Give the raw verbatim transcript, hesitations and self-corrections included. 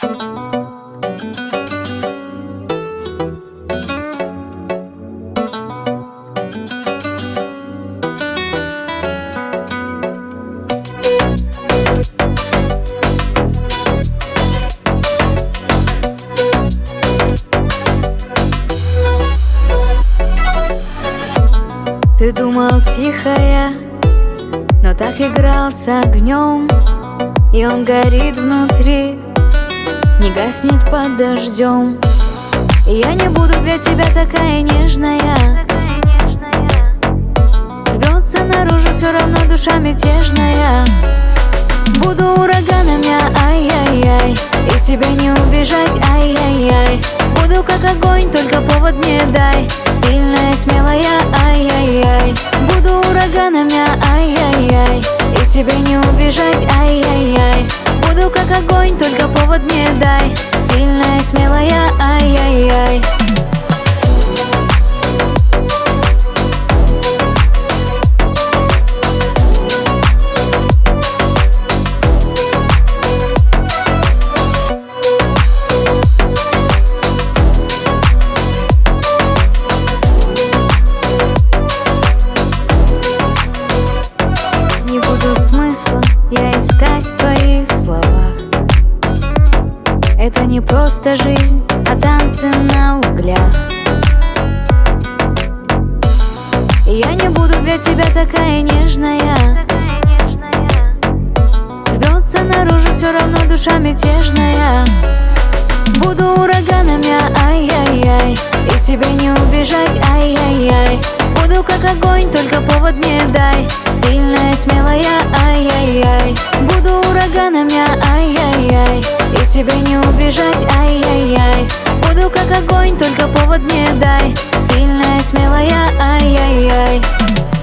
Ты думал тихая, но так играл с огнем, и он горит внутри, не гаснет под дождем. И я не буду для тебя такая нежная, рвется наружу, все равно душа мятежная. Буду ураганами, ай-яй-яй, и тебе не убежать, ай-яй-яй. Буду как огонь, только повод мне дай, сильная, смелая, ай-яй-яй. Буду ураганами, ай-яй-яй, и тебе не убежать, ай-яй-яй. Буду как огонь, только повод мне дай, сильная, смелая, ай-яй-яй. Смысла я искать в твоих словах. Это не просто жизнь, а танцы на углях. И я не буду для тебя такая нежная, рвется наружу, все равно душа мятежная. Буду ураганами, ай-яй-яй, и тебе не убежать, ай-яй-яй. Буду как огонь, только повод мне дай, сильная, смелая, ай-яй-яй. Буду ураганами, ай-яй-яй, и тебе не убежать, ай-яй-яй. Буду как огонь, только повод мне дай, сильная, смелая, ай-яй-яй.